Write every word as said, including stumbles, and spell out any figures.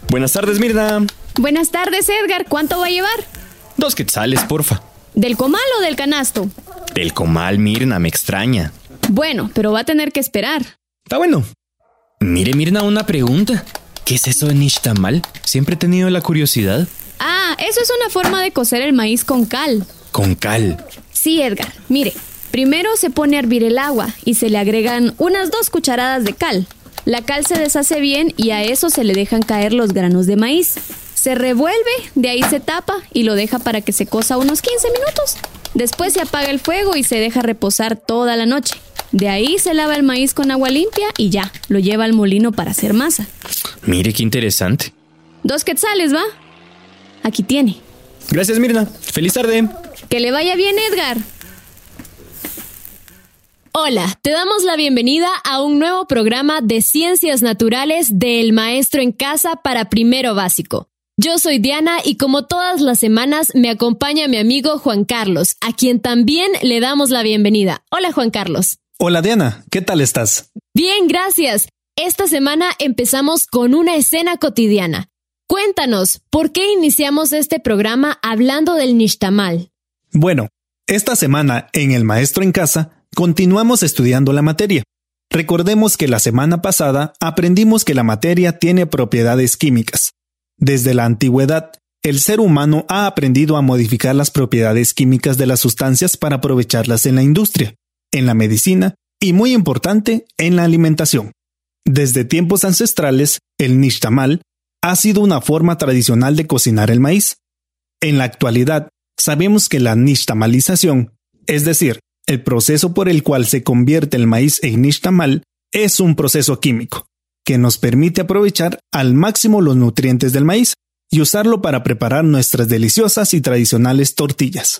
Buenas tardes, Mirna. Buenas tardes, Edgar. ¿Cuánto va a llevar? Dos quetzales, porfa. ¿Del comal o del canasto? Del comal, Mirna, me extraña. Bueno, pero va a tener que esperar. Está bueno. Mire, Mirna, una pregunta. ¿Qué es eso de nixtamal? Siempre he tenido la curiosidad. Ah, eso es una forma de cocer el maíz con cal. ¿Con cal? Sí, Edgar. Mire, primero se pone a hervir el agua y se le agregan unas dos cucharadas de cal. La cal se deshace bien y a eso se le dejan caer los granos de maíz. Se revuelve, de ahí se tapa y lo deja para que se cosa unos quince minutos. Después se apaga el fuego y se deja reposar toda la noche. De ahí se lava el maíz con agua limpia y ya, lo lleva al molino para hacer masa. Mire, qué interesante. Dos quetzales, ¿va? Aquí tiene. Gracias, Mirna. Feliz tarde. Que le vaya bien, Edgar. Hola, te damos la bienvenida a un nuevo programa de Ciencias Naturales del Maestro en Casa para Primero Básico. Yo soy Diana y como todas las semanas me acompaña mi amigo Juan Carlos, a quien también le damos la bienvenida. Hola, Juan Carlos. Hola, Diana. ¿Qué tal estás? Bien, gracias. Esta semana empezamos con una escena cotidiana. Cuéntanos, ¿por qué iniciamos este programa hablando del nixtamal? Bueno, esta semana en El Maestro en Casa continuamos estudiando la materia. Recordemos que la semana pasada aprendimos que la materia tiene propiedades químicas. Desde la antigüedad, el ser humano ha aprendido a modificar las propiedades químicas de las sustancias para aprovecharlas en la industria, en la medicina y, muy importante, en la alimentación. Desde tiempos ancestrales, el nixtamal ha sido una forma tradicional de cocinar el maíz. En la actualidad, sabemos que la nixtamalización, es decir, el proceso por el cual se convierte el maíz en nixtamal, es un proceso químico que nos permite aprovechar al máximo los nutrientes del maíz y usarlo para preparar nuestras deliciosas y tradicionales tortillas.